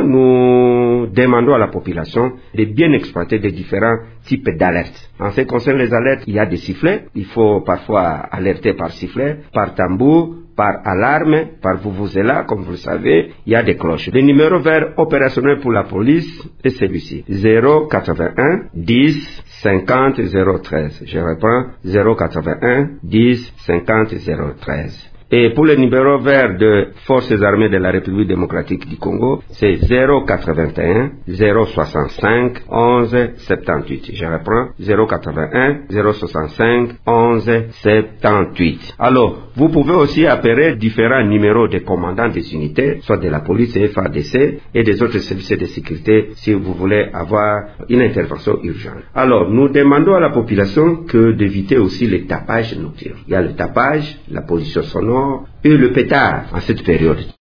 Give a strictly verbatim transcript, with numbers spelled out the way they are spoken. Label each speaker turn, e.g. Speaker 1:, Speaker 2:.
Speaker 1: nous demandons à la population de bien exploiter les différents types d'alertes. En ce qui concerne les alertes, il y a des sifflets. Il faut parfois alerter par sifflet, par tambour, par alarme, par vuvuzela, comme vous le savez, il y a des cloches. Le numéro vert opérationnel pour la police est celui-ci. zéro quatre-vingt-un dix cinquante zéro treize. Je reprends, zéro quatre-vingt-un dix cinquante zéro treize. Et pour le numéro vert de Forces armées de la République démocratique du Congo, c'est zéro quatre-vingt-un zéro soixante-cinq onze soixante-dix-huit. Je reprends, zéro quatre-vingt-un zéro soixante-cinq onze soixante-dix-huit. Alors, vous pouvez aussi appeler différents numéros des commandants des unités, soit de la police, F A D C et des autres services de sécurité si vous voulez avoir une intervention urgente. Alors, nous demandons à la population que d'éviter aussi le tapage nocturne. Il y a le tapage, la pollution sonore et le pétard en cette période.